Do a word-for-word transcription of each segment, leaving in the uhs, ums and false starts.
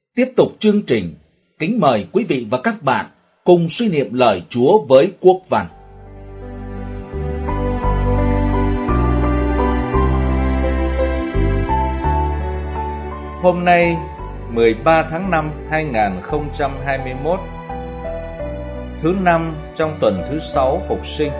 Tiếp tục chương trình, kính mời quý vị và các bạn cùng suy niệm lời Chúa với Quốc Văn. Hôm nay, mười ba tháng năm hai nghìn không trăm hai mươi mốt, thứ năm trong tuần thứ sáu Phục sinh.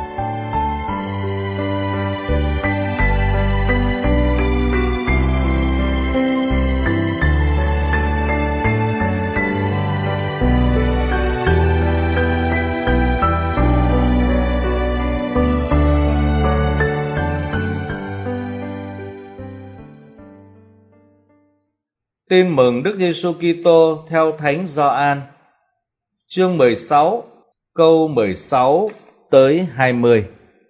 Tin mừng Đức Giêsu Kitô theo Thánh Gioan, chương mười sáu, câu mười sáu tới hai mươi.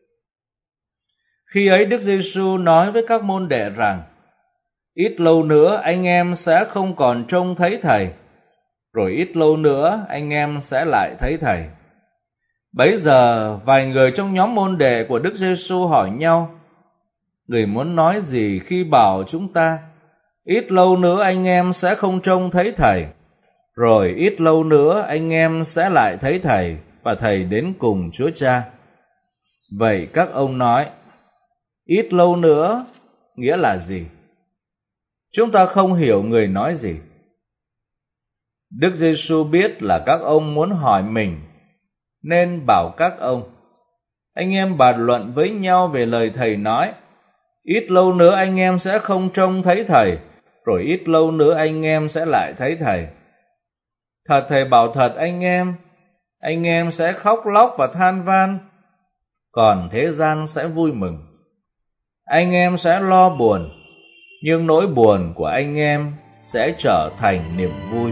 Khi ấy Đức Giêsu nói với các môn đệ rằng: ít lâu nữa anh em sẽ không còn trông thấy Thầy, rồi ít lâu nữa anh em sẽ lại thấy Thầy. Bấy giờ vài người trong nhóm môn đệ của Đức Giêsu hỏi nhau: Người muốn nói gì khi bảo chúng ta ít lâu nữa anh em sẽ không trông thấy Thầy, rồi ít lâu nữa anh em sẽ lại thấy Thầy, và Thầy đến cùng Chúa Cha? Vậy các ông nói, ít lâu nữa nghĩa là gì? Chúng ta không hiểu người nói gì. Đức Giêsu biết là các ông muốn hỏi mình, nên bảo các ông: anh em bàn luận với nhau về lời Thầy nói, ít lâu nữa anh em sẽ không trông thấy Thầy, rồi ít lâu nữa anh em sẽ lại thấy Thầy. Thật Thầy bảo thật anh em, anh em sẽ khóc lóc và than van, còn thế gian sẽ vui mừng. Anh em sẽ lo buồn, nhưng nỗi buồn của anh em sẽ trở thành niềm vui.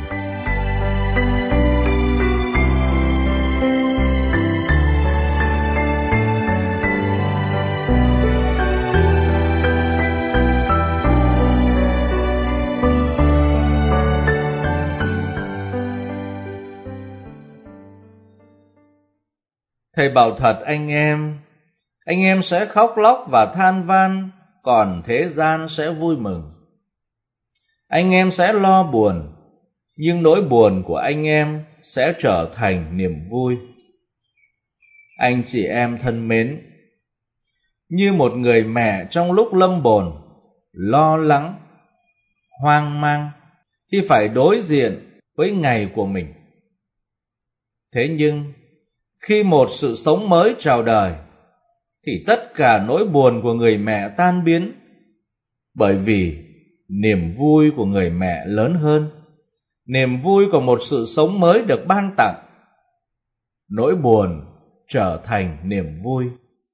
Thầy bảo thật anh em, anh em sẽ khóc lóc và than van, còn thế gian sẽ vui mừng. Anh em sẽ lo buồn, nhưng nỗi buồn của anh em sẽ trở thành niềm vui. Anh chị em thân mến, như một người mẹ trong lúc lâm bồn, lo lắng, hoang mang khi phải đối diện với ngày của mình. Thế nhưng, khi một sự sống mới chào đời, thì tất cả nỗi buồn của người mẹ tan biến, bởi vì niềm vui của người mẹ lớn hơn, niềm vui của một sự sống mới được ban tặng. Nỗi buồn trở thành niềm vui.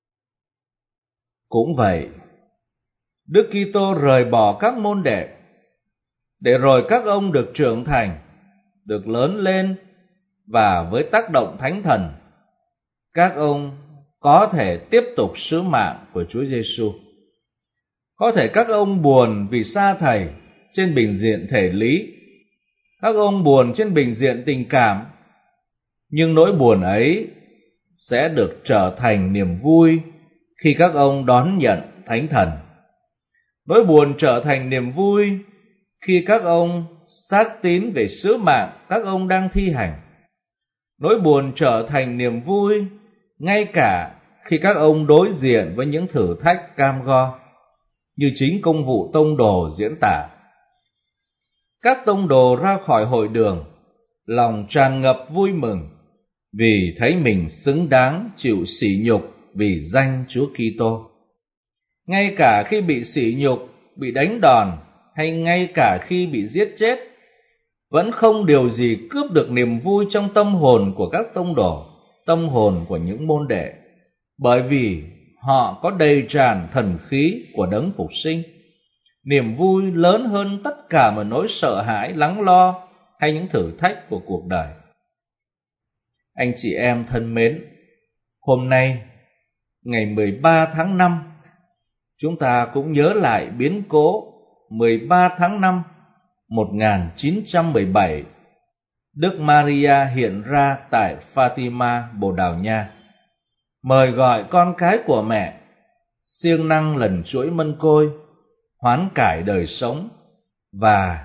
Cũng vậy, Đức Kitô rời bỏ các môn đệ, để rồi các ông được trưởng thành, được lớn lên, và với tác động Thánh Thần, các ông có thể tiếp tục sứ mạng của Chúa Giêsu. Có thể các ông buồn vì xa Thầy trên bình diện thể lý, các ông buồn trên bình diện tình cảm, nhưng nỗi buồn ấy sẽ được trở thành niềm vui khi các ông đón nhận Thánh Thần. Nỗi buồn trở thành niềm vui khi các ông xác tín về sứ mạng các ông đang thi hành. Nỗi buồn trở thành niềm vui ngay cả khi các ông đối diện với những thử thách cam go, như chính công vụ tông đồ diễn tả. Các tông đồ ra khỏi hội đường, lòng tràn ngập vui mừng, vì thấy mình xứng đáng chịu sỉ nhục vì danh Chúa Kitô. Ngay cả khi bị sỉ nhục, bị đánh đòn, hay ngay cả khi bị giết chết, vẫn không điều gì cướp được niềm vui trong tâm hồn của các tông đồ, tâm hồn của những môn đệ, bởi vì họ có đầy tràn thần khí của Đấng Phục sinh. Niềm vui lớn hơn tất cả mọi nỗi sợ hãi, lắng lo hay những thử thách của cuộc đời. Anh chị em thân mến, hôm nay, ngày mười ba tháng năm, chúng ta cũng nhớ lại biến cố mười ba tháng năm một nghìn chín trăm mười bảy, Đức Maria hiện ra tại Fatima, Bồ Đào Nha, mời gọi con cái của mẹ, siêng năng lần chuỗi mân côi, hoán cải đời sống và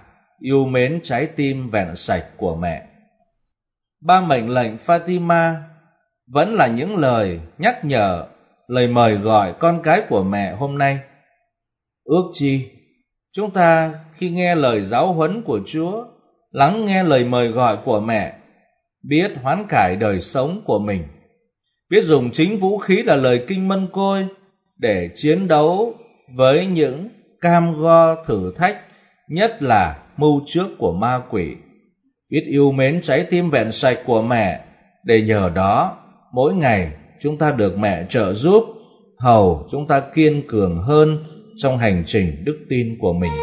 yêu mến trái tim vẹn sạch của mẹ. Ba mệnh lệnh Fatima vẫn là những lời nhắc nhở, lời mời gọi con cái của mẹ hôm nay. Ước chi chúng ta khi nghe lời giáo huấn của Chúa, lắng nghe lời mời gọi của mẹ, biết hoán cải đời sống của mình, biết dùng chính vũ khí là lời kinh Mân Côi để chiến đấu với những cam go thử thách, nhất là mưu trước của ma quỷ, biết yêu mến trái tim vẹn sạch của mẹ, để nhờ đó mỗi ngày chúng ta được mẹ trợ giúp, hầu chúng ta kiên cường hơn trong hành trình đức tin của mình.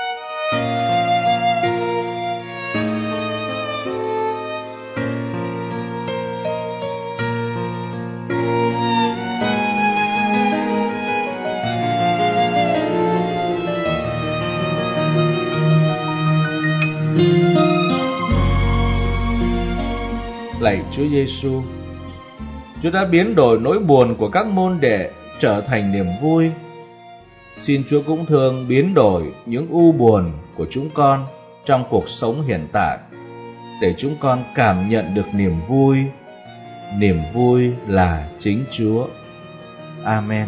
Lạy Chúa Giêsu, Chúa đã biến đổi nỗi buồn của các môn đệ trở thành niềm vui. Xin Chúa cũng thương biến đổi những u buồn của chúng con trong cuộc sống hiện tại, để chúng con cảm nhận được niềm vui. Niềm vui là chính Chúa. Amen.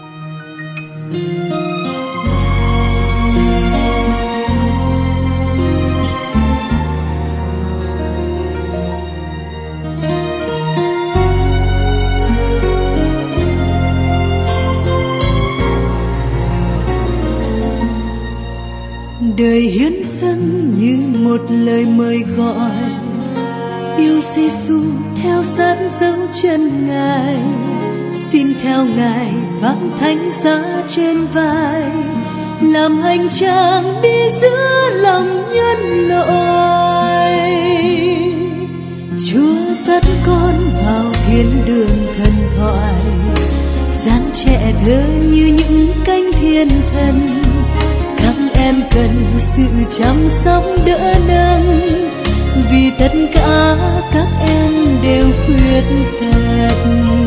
Đời hiến dâng như một lời mời gọi, yêu Giêsu theo sát dấu chân Ngài, xin theo Ngài vác thánh giá trên vai, làm hành trang đi giữa lòng nhân loại. Chúa dẫn con vào thiên đường thần thoại, dáng trẻ thơ như những cánh thiên thần. Em cần sự chăm sóc đỡ nâng, vì tất cả các em đều khuyết tật.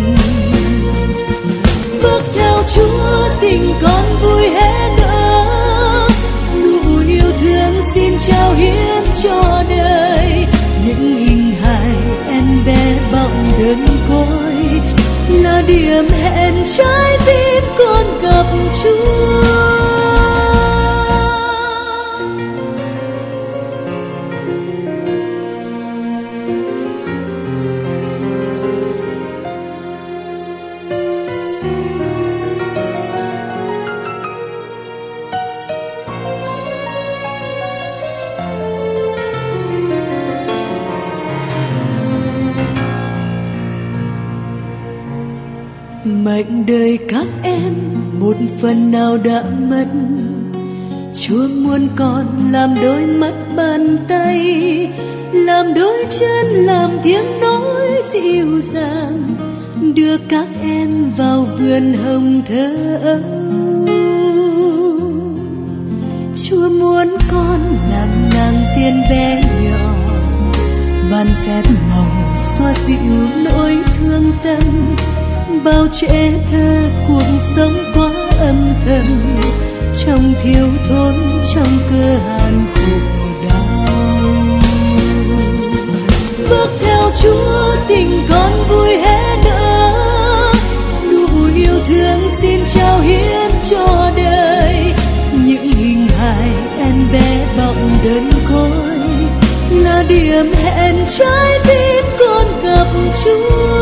Bước theo Chúa tình con vui hé nở, nụ yêu thương xin trao hiến cho đời. Những hình hài em bé bỏng đơn côi là điểm hẹn trái tim con gặp Chúa. Mệnh đời các em một phần nào đã mất, Chúa muốn con làm đôi mắt bàn tay, làm đôi chân, làm tiếng nói dịu dàng, đưa các em vào vườn hồng thơ ấu. Chúa muốn con làm nàng tiên bé nhỏ, bàn phép màu xoa dịu nỗi thương tâm. Bao trẻ thơ cuộc sống quá âm thầm, trong thiếu thốn, trong cơ hàn khổ đau. Bước theo Chúa tình con vui hé nở, nụ yêu thương xin trao hiến cho đời. Những hình hài em bé bỏng đơn côi là điểm hẹn trái tim con gặp Chúa.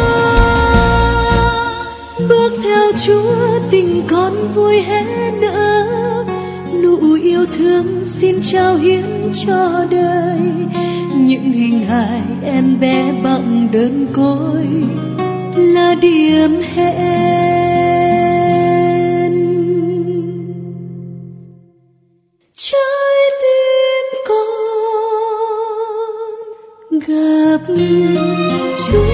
Bước theo Chúa tình con vui hé nở, nụ yêu thương xin trao hiến cho đời. Những hình hài em bé bỏng đơn côi là điểm hẹn trái tim con gặp Chúa.